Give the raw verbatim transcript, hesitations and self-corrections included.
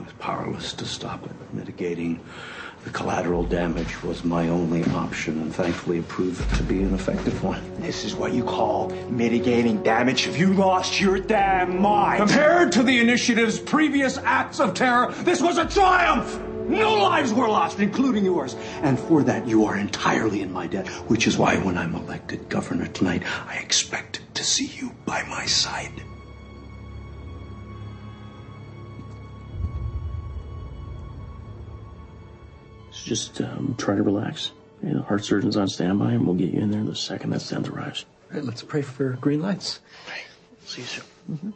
was powerless to stop it. Mitigating the collateral damage was my only option, and thankfully it proved to be an effective one. This is what you call mitigating damage? Have you lost your damn mind? Compared to the initiative's previous acts of terror, this was a triumph! No lives were lost, including yours. And for that, you are entirely in my debt, which is why when I'm elected governor tonight, I expect to see you by my side. Just um, try to relax. You know, heart surgeon's on standby, and we'll get you in there the second that sound arrives. All right, let's pray for green lights. Right. See you soon. Mm-hmm.